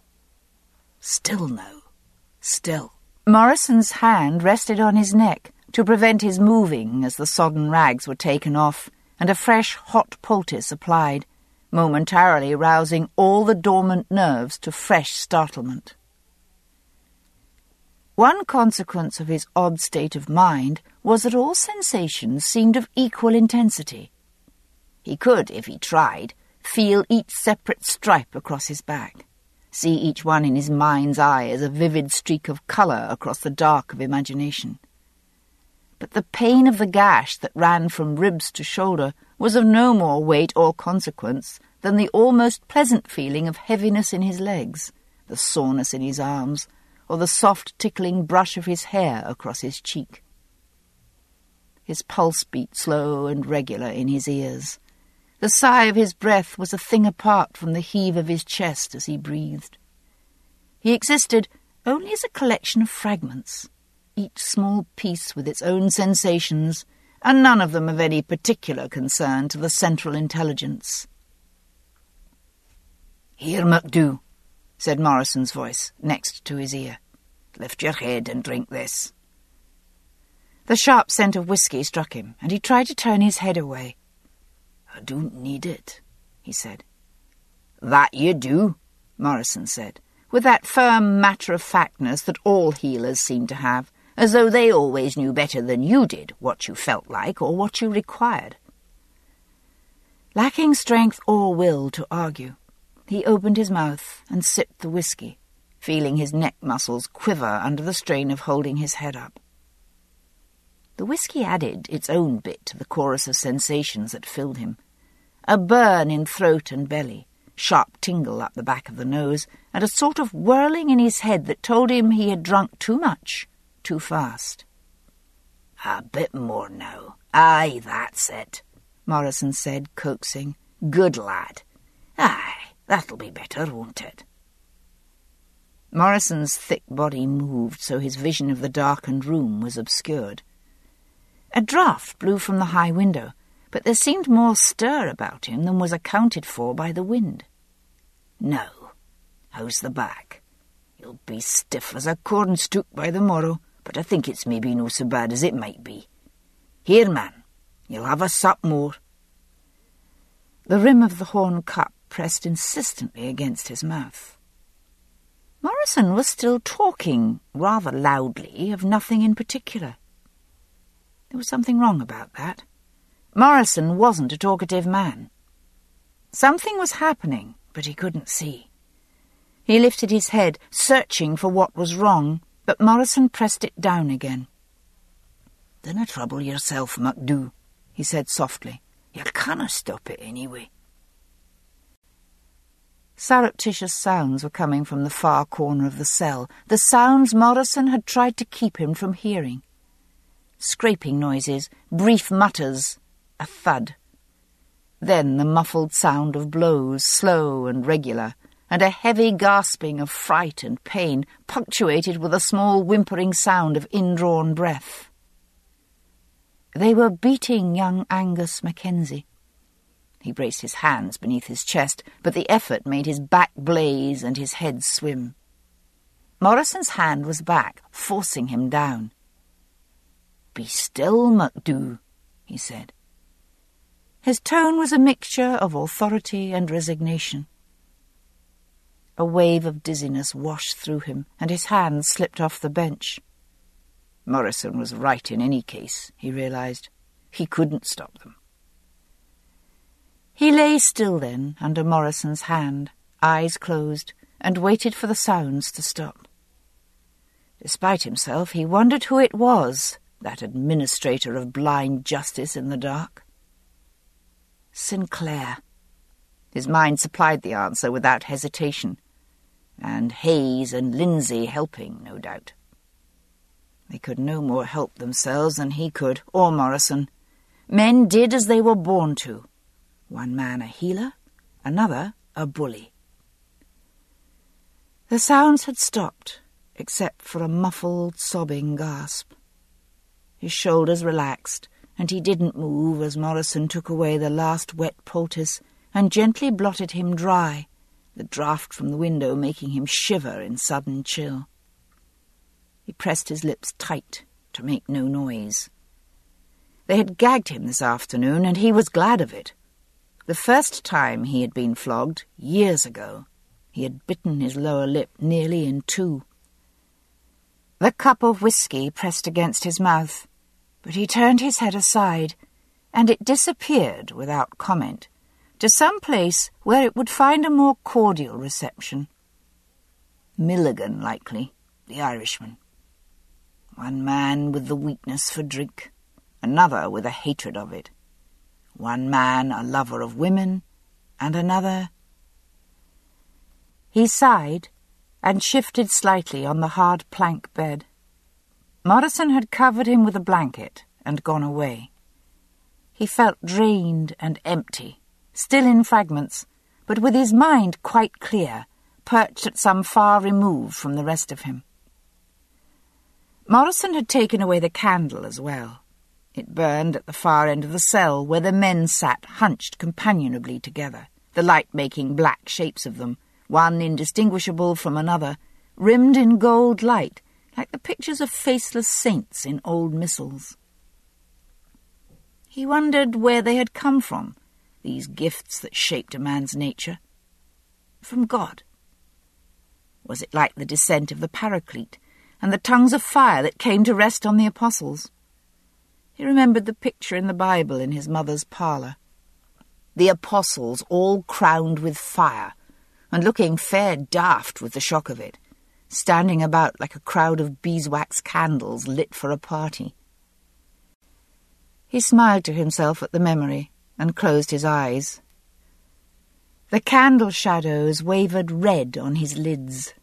Still no. Still. Morrison's hand rested on his neck to prevent his moving as the sodden rags were taken off and a fresh hot poultice applied, momentarily rousing all the dormant nerves to fresh startlement. One consequence of his odd state of mind was that all sensations seemed of equal intensity. He could, if he tried, feel each separate stripe across his back, see each one in his mind's eye as a vivid streak of colour across the dark of imagination. But the pain of the gash that ran from ribs to shoulder was of no more weight or consequence than the almost pleasant feeling of heaviness in his legs, the soreness in his arms, or the soft tickling brush of his hair across his cheek. His pulse beat slow and regular in his ears. The sigh of his breath was a thing apart from the heave of his chest as he breathed. He existed only as a collection of fragments, each small piece with its own sensations, and none of them of any particular concern to the central intelligence. "Here, MacDoo," said Morrison's voice, next to his ear. "Lift your head and drink this." The sharp scent of whisky struck him, and he tried to turn his head away. "I don't need it," he said. "That you do," Morrison said, with that firm matter-of-factness that all healers seemed to have, as though they always knew better than you did what you felt like or what you required. Lacking strength or will to argue, he opened his mouth and sipped the whisky, feeling his neck muscles quiver under the strain of holding his head up. The whisky added its own bit to the chorus of sensations that filled him. A burn in throat and belly, sharp tingle up the back of the nose, and a sort of whirling in his head that told him he had drunk too much, too fast. "A bit more now. Aye, that's it," Morrison said, coaxing. "Good lad. Aye, that'll be better, won't it?" Morrison's thick body moved so his vision of the darkened room was obscured. A draught blew from the high window, but there seemed more stir about him than was accounted for by the wind. "Now, how's the back? You'll be stiff as a cornstalk by the morrow, but I think it's maybe no so bad as it might be. Here, man, you'll have a sup more." The rim of the horn cup pressed insistently against his mouth. Morrison was still talking, rather loudly, of nothing in particular. There was something wrong about that. Morrison wasn't a talkative man. Something was happening, but he couldn't see. He lifted his head, searching for what was wrong, but Morrison pressed it down again. "Dinna trouble yourself, MacDoo," he said softly. "You canna stop it anyway." Surreptitious sounds were coming from the far corner of the cell, the sounds Morrison had tried to keep him from hearing. Scraping noises, brief mutters, a thud. Then the muffled sound of blows, slow and regular, and a heavy gasping of fright and pain, punctuated with a small whimpering sound of indrawn breath. They were beating young Angus Mackenzie. He braced his hands beneath his chest, but the effort made his back blaze and his head swim. Morrison's hand was back, forcing him down. "Be still, MacDoo," he said. His tone was a mixture of authority and resignation. A wave of dizziness washed through him, and his hands slipped off the bench. Morrison was right in any case, he realized. He couldn't stop them. He lay still then, under Morrison's hand, eyes closed, and waited for the sounds to stop. Despite himself, he wondered who it was, that administrator of blind justice in the dark. Sinclair. His mind supplied the answer without hesitation, and Hayes and Lindsay helping, no doubt. They could no more help themselves than he could, or Morrison. Men did as they were born to. One man a healer, another a bully. The sounds had stopped, except for a muffled, sobbing gasp. His shoulders relaxed, and he didn't move as Morrison took away the last wet poultice and gently blotted him dry, the draught from the window making him shiver in sudden chill. He pressed his lips tight to make no noise. They had gagged him this afternoon, and he was glad of it. The first time he had been flogged, years ago, he had bitten his lower lip nearly in two. The cup of whisky pressed against his mouth, but he turned his head aside, and it disappeared without comment, to some place where it would find a more cordial reception. Milligan, likely, the Irishman. One man with the weakness for drink, another with a hatred of it. One man a lover of women, and another... He sighed and shifted slightly on the hard plank bed. Morrison had covered him with a blanket and gone away. He felt drained and empty, still in fragments, but with his mind quite clear, perched at some far remove from the rest of him. Morrison had taken away the candle as well. It burned at the far end of the cell, where the men sat hunched companionably together, the light making black shapes of them, one indistinguishable from another, rimmed in gold light, like the pictures of faceless saints in old missals. He wondered where they had come from, these gifts that shaped a man's nature. From God. Was it like the descent of the Paraclete, and the tongues of fire that came to rest on the apostles? He remembered the picture in the Bible in his mother's parlour. The apostles all crowned with fire, and looking fair daft with the shock of it, standing about like a crowd of beeswax candles lit for a party. He smiled to himself at the memory and closed his eyes. The candle shadows wavered red on his lids.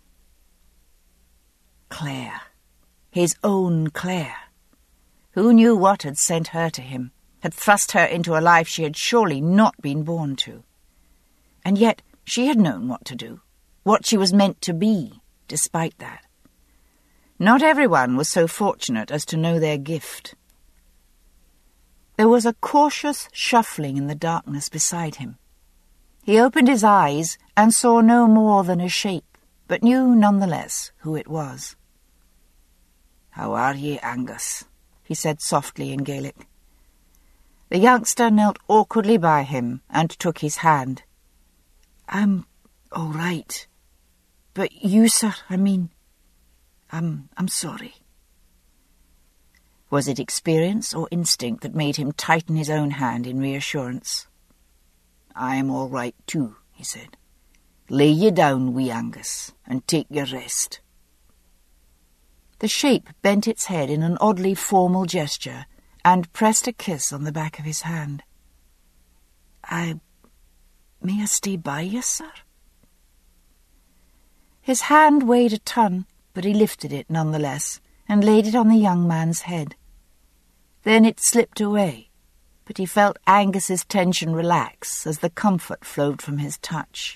Claire. His own Claire. Who knew what had sent her to him, had thrust her into a life she had surely not been born to? And yet she had known what to do, what she was meant to be, despite that. Not everyone was so fortunate as to know their gift. There was a cautious shuffling in the darkness beside him. He opened his eyes and saw no more than a shape, but knew nonetheless who it was. "How are ye, Angus?" he said softly in Gaelic. The youngster knelt awkwardly by him and took his hand. "I'm all right. But you, sir, I'm sorry." Was it experience or instinct that made him tighten his own hand in reassurance? "I'm all right too," he said. "Lay ye down, wee Angus, and take your rest." The shape bent its head in an oddly formal gesture and pressed a kiss on the back of his hand. May I stay by you, sir?" His hand weighed a ton, but he lifted it nonetheless and laid it on the young man's head. Then it slipped away, but he felt Angus's tension relax as the comfort flowed from his touch.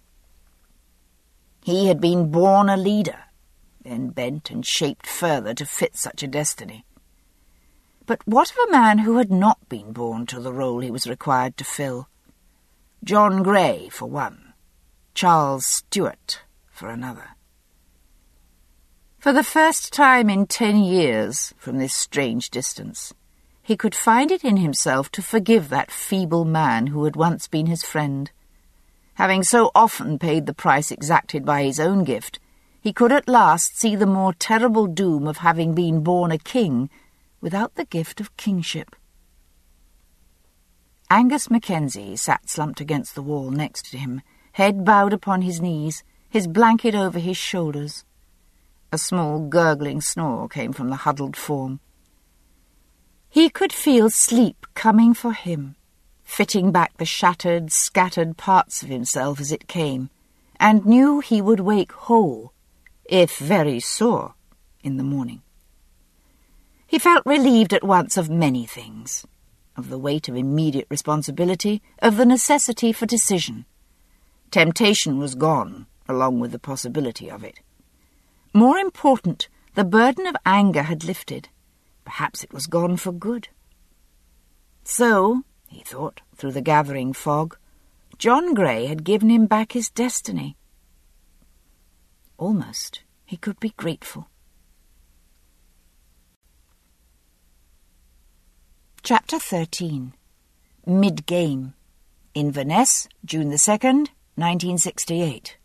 He had been born a leader, then bent and shaped further to fit such a destiny. But what of a man who had not been born to the role he was required to fill? John Grey, for one. Charles Stewart, for another. For the first time in 10 years, from this strange distance, he could find it in himself to forgive that feeble man who had once been his friend. Having so often paid the price exacted by his own gift, he could at last see the more terrible doom of having been born a king without the gift of kingship. Angus Mackenzie sat slumped against the wall next to him, head bowed upon his knees, his blanket over his shoulders. A small gurgling snore came from the huddled form. He could feel sleep coming for him, fitting back the shattered, scattered parts of himself as it came, and knew he would wake whole, if very sore, in the morning. He felt relieved at once of many things, of the weight of immediate responsibility, of the necessity for decision. Temptation was gone, along with the possibility of it. More important, the burden of anger had lifted. Perhaps it was gone for good. So, he thought, through the gathering fog, John Grey had given him back his destiny. Almost he could be grateful. Chapter 13. Mid-Game. Inverness, June the 2nd, 1968.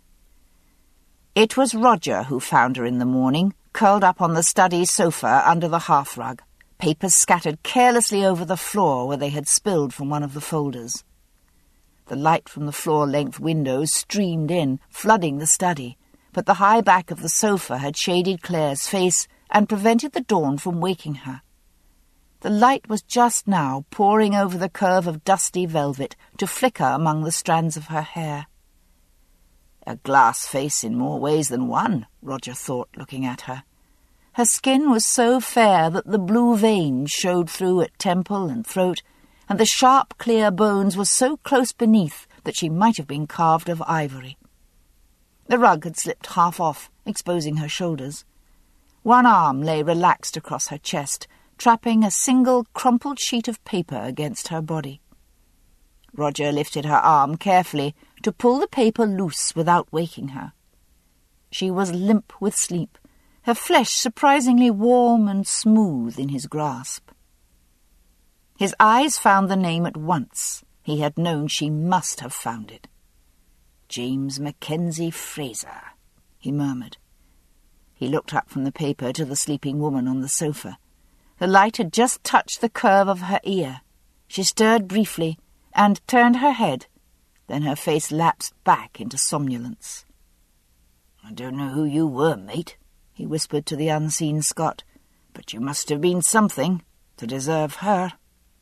It was Roger who found her in the morning, curled up on the study sofa under the hearthrug, papers scattered carelessly over the floor where they had spilled from one of the folders. The light from the floor-length windows streamed in, flooding the study, but the high back of the sofa had shaded Claire's face and prevented the dawn from waking her. The light was just now pouring over the curve of dusty velvet to flicker among the strands of her hair. A glass face in more ways than one, Roger thought, looking at her. Her skin was so fair that the blue veins showed through at temple and throat, and the sharp, clear bones were so close beneath that she might have been carved of ivory. The rug had slipped half off, exposing her shoulders. One arm lay relaxed across her chest, trapping a single crumpled sheet of paper against her body. Roger lifted her arm carefully to pull the paper loose without waking her. She was limp with sleep, her flesh surprisingly warm and smooth in his grasp. His eyes found the name at once. He had known she must have found it. "James Mackenzie Fraser," he murmured. He looked up from the paper to the sleeping woman on the sofa. The light had just touched the curve of her ear. She stirred briefly and turned her head. Then her face lapsed back into somnolence. "I don't know who you were, mate," he whispered to the unseen Scot, "but you must have been something to deserve her."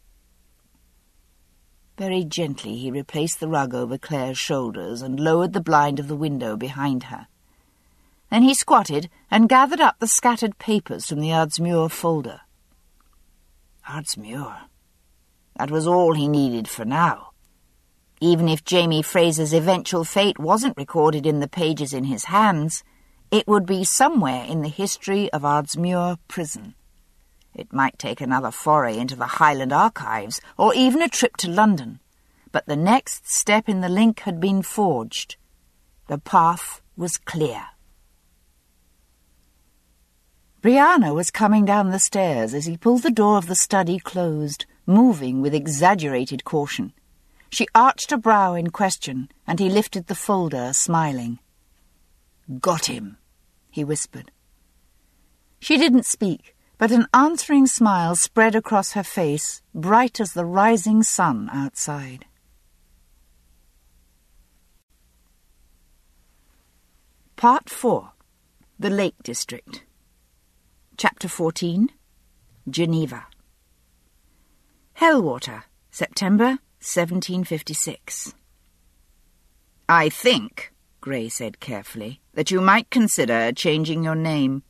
Very gently he replaced the rug over Claire's shoulders and lowered the blind of the window behind her. Then he squatted and gathered up the scattered papers from the Ardsmuir folder. Ardsmuir. That was all he needed for now. Even if Jamie Fraser's eventual fate wasn't recorded in the pages in his hands, it would be somewhere in the history of Ardsmuir Prison. It might take another foray into the Highland archives, or even a trip to London. But the next step in the link had been forged. The path was clear. Brianna was coming down the stairs as he pulled the door of the study closed, moving with exaggerated caution. She arched a brow in question, and he lifted the folder, smiling. "Got him," he whispered. She didn't speak, but an answering smile spread across her face, bright as the rising sun outside. Part 4. The Lake District. Chapter 14. Geneva. Hellwater, September 1756. "I think," Grey said carefully, "that you might consider changing your name."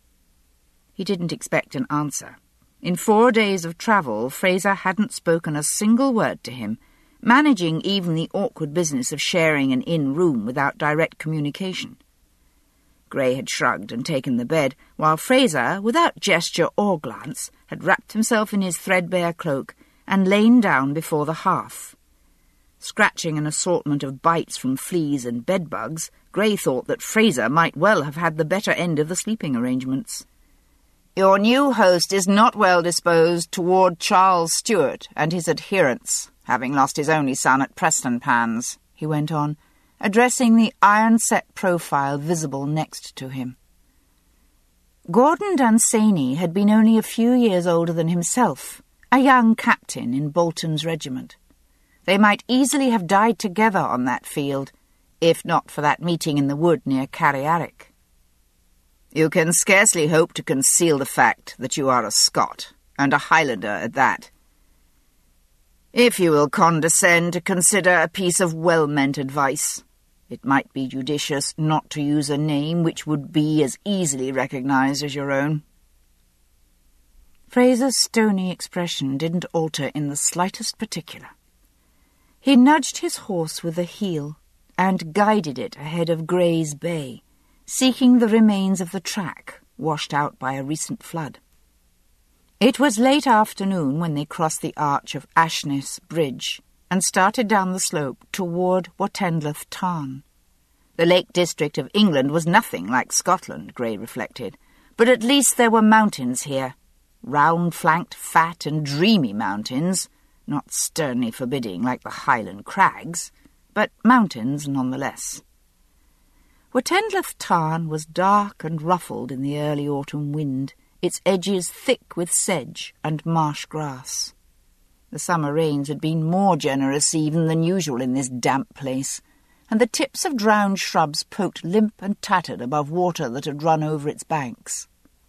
He didn't expect an answer. In 4 days of travel, Fraser hadn't spoken a single word to him, managing even the awkward business of sharing an inn room without direct communication. Grey had shrugged and taken the bed, while Fraser, without gesture or glance, had wrapped himself in his threadbare cloak and lain down before the hearth. Scratching an assortment of bites from fleas and bedbugs, Grey thought that Fraser might well have had the better end of the sleeping arrangements. "Your new host is not well disposed toward Charles Stuart and his adherents, having lost his only son at Prestonpans," he went on, addressing the iron-set profile visible next to him. Gordon Dunsany had been only a few years older than himself, a young captain in Bolton's regiment. They might easily have died together on that field, if not for that meeting in the wood near Carriarick. "You can scarcely hope to conceal the fact that you are a Scot, and a Highlander at that. If you will condescend to consider a piece of well-meant advice, it might be judicious not to use a name which would be as easily recognized as your own." Fraser's stony expression didn't alter in the slightest particular. He nudged his horse with the heel and guided it ahead of Grey's Bay, seeking the remains of the track washed out by a recent flood. It was late afternoon when they crossed the arch of Ashness Bridge and started down the slope toward Watendleth Tarn. The Lake District of England was nothing like Scotland, Grey reflected, but at least there were mountains here, round-flanked, fat and dreamy mountains, not sternly forbidding like the Highland crags, but mountains nonetheless. Watendleth Tarn was dark and ruffled in the early autumn wind, its edges thick with sedge and marsh grass. The summer rains had been more generous even than usual in this damp place, and the tips of drowned shrubs poked limp and tattered above water that had run over its banks.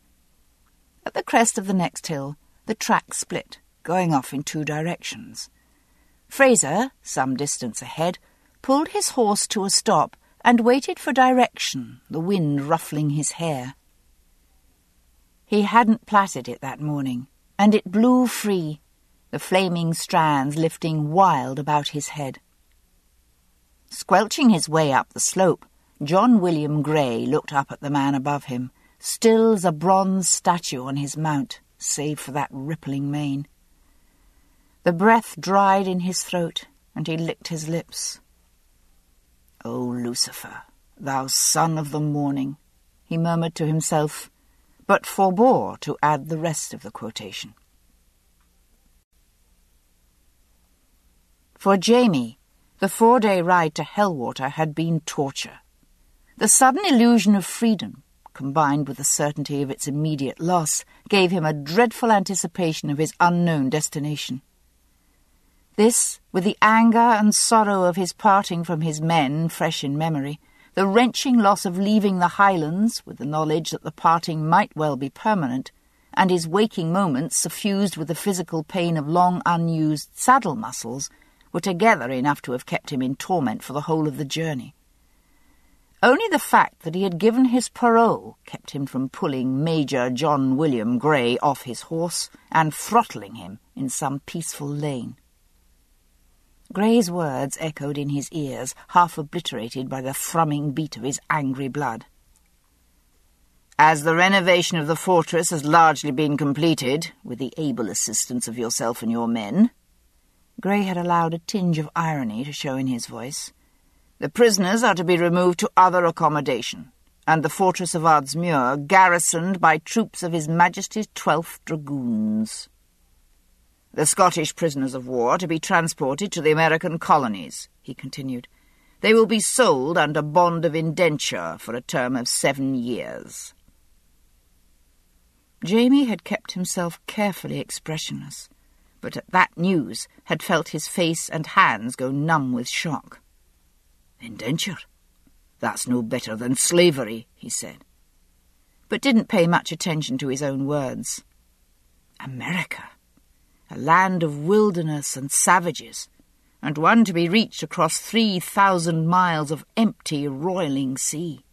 At the crest of the next hill, the track split, going off in 2 directions. Fraser, some distance ahead, pulled his horse to a stop and waited for direction, the wind ruffling his hair. He hadn't plaited it that morning, and it blew free, the flaming strands lifting wild about his head. Squelching his way up the slope, John William Grey looked up at the man above him, still as a bronze statue on his mount, save for that rippling mane. The breath dried in his throat, and he licked his lips. "O Lucifer, thou son of the morning," he murmured to himself, but forbore to add the rest of the quotation. For Jamie, the 4-day ride to Hellwater had been torture. The sudden illusion of freedom, combined with the certainty of its immediate loss, gave him a dreadful anticipation of his unknown destination. This, with the anger and sorrow of his parting from his men fresh in memory, the wrenching loss of leaving the Highlands, with the knowledge that the parting might well be permanent, and his waking moments suffused with the physical pain of long unused saddle muscles, were together enough to have kept him in torment for the whole of the journey. Only the fact that he had given his parole kept him from pulling Major John William Grey off his horse and throttling him in some peaceful lane. Grey's words echoed in his ears, half obliterated by the thrumming beat of his angry blood. As the renovation of the fortress has largely been completed, with the able assistance of yourself and your men," Grey had allowed a tinge of irony to show in his voice, "the prisoners are to be removed to other accommodation, and the fortress of Ardsmuir garrisoned by troops of His Majesty's 12th Dragoons. The Scottish prisoners of war are to be transported to the American colonies," he continued. "They will be sold under bond of indenture for a term of 7 years. Jamie had kept himself carefully expressionless, but at that news had felt his face and hands go numb with shock. "Indenture? That's no better than slavery," he said, but didn't pay much attention to his own words. America, a land of wilderness and savages, and one to be reached across 3,000 miles of empty, roiling sea.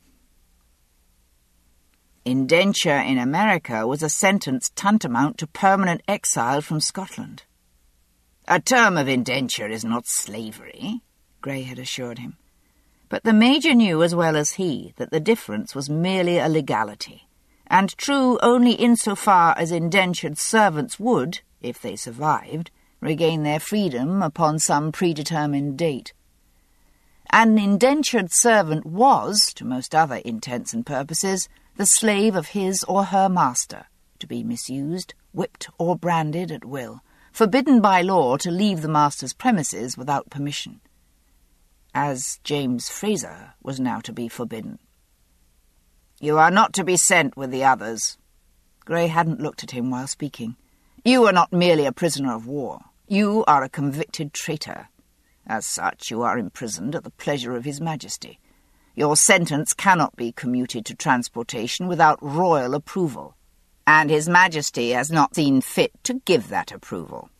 Indenture in America was a sentence tantamount to permanent exile from Scotland. "A term of indenture is not slavery," Grey had assured him. But the Major knew as well as he that the difference was merely a legality, and true only insofar as indentured servants would, if they survived, regain their freedom upon some predetermined date. An indentured servant was, to most other intents and purposes, the slave of his or her master, to be misused, whipped or branded at will, forbidden by law to leave the master's premises without permission, as James Fraser was now to be forbidden. "You are not to be sent with the others." Grey hadn't looked at him while speaking. "You are not merely a prisoner of war. You are a convicted traitor. As such, you are imprisoned at the pleasure of His Majesty. Your sentence cannot be commuted to transportation without royal approval, and His Majesty has not seen fit to give that approval."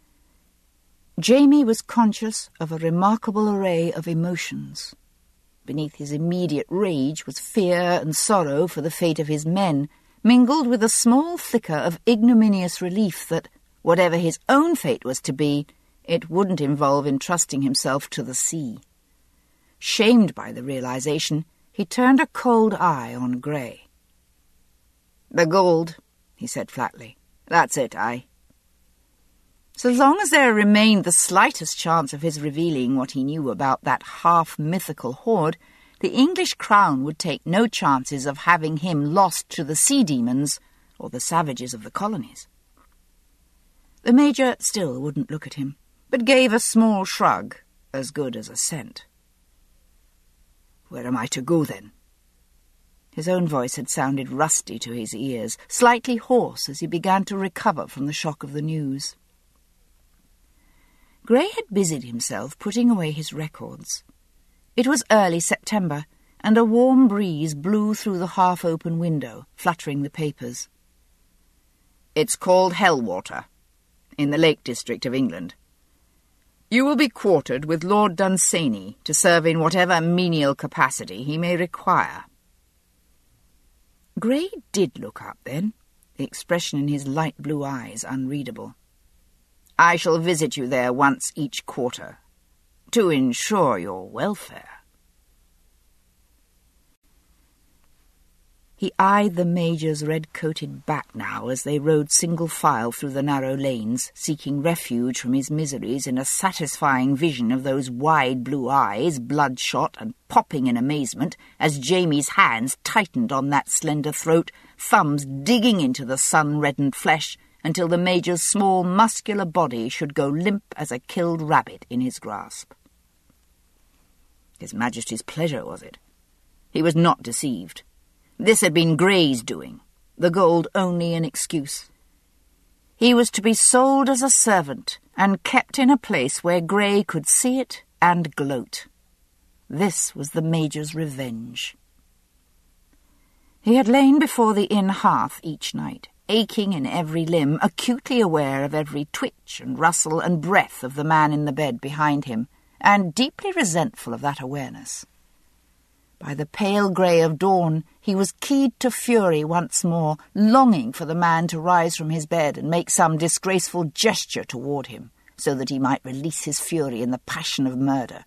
Jamie was conscious of a remarkable array of emotions. Beneath his immediate rage was fear and sorrow for the fate of his men, mingled with a small flicker of ignominious relief that, whatever his own fate was to be, it wouldn't involve entrusting himself to the sea. Shamed by the realization, he turned a cold eye on Grey. "The gold," he said flatly. "That's it, aye." So long as there remained the slightest chance of his revealing what he knew about that half-mythical hoard, the English crown would take no chances of having him lost to the sea demons or the savages of the colonies. The Major still wouldn't look at him, but gave a small shrug, as good as assent. "Where am I to go, then?" His own voice had sounded rusty to his ears, slightly hoarse as he began to recover from the shock of the news. Grey had busied himself putting away his records. It was early September, and a warm breeze blew through the half-open window, fluttering the papers. "It's called Hellwater, in the Lake District of England. You will be quartered with Lord Dunsany to serve in whatever menial capacity he may require." Grey did look up then, the expression in his light blue eyes unreadable. "I shall visit you there once each quarter, to ensure your welfare." He eyed the Major's red-coated back now as they rode single file through the narrow lanes, seeking refuge from his miseries in a satisfying vision of those wide blue eyes, bloodshot and popping in amazement, as Jamie's hands tightened on that slender throat, thumbs digging into the sun-reddened flesh, until the Major's small, muscular body should go limp as a killed rabbit in his grasp. His Majesty's pleasure, was it? He was not deceived. This had been Grey's doing, the gold only an excuse. He was to be sold as a servant and kept in a place where Grey could see it and gloat. This was the Major's revenge. He had lain before the inn hearth each night, aching in every limb, acutely aware of every twitch and rustle and breath of the man in the bed behind him, and deeply resentful of that awareness. By the pale grey of dawn, he was keyed to fury once more, longing for the man to rise from his bed and make some disgraceful gesture toward him, so that he might release his fury in the passion of murder.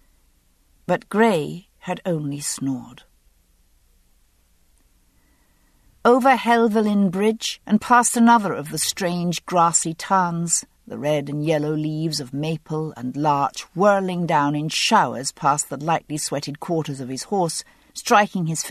But Grey had only snored. over Helvellyn Bridge, and past another of the strange grassy tarns, the red and yellow leaves of maple and larch whirling down in showers past the lightly sweated quarters of his horse, striking his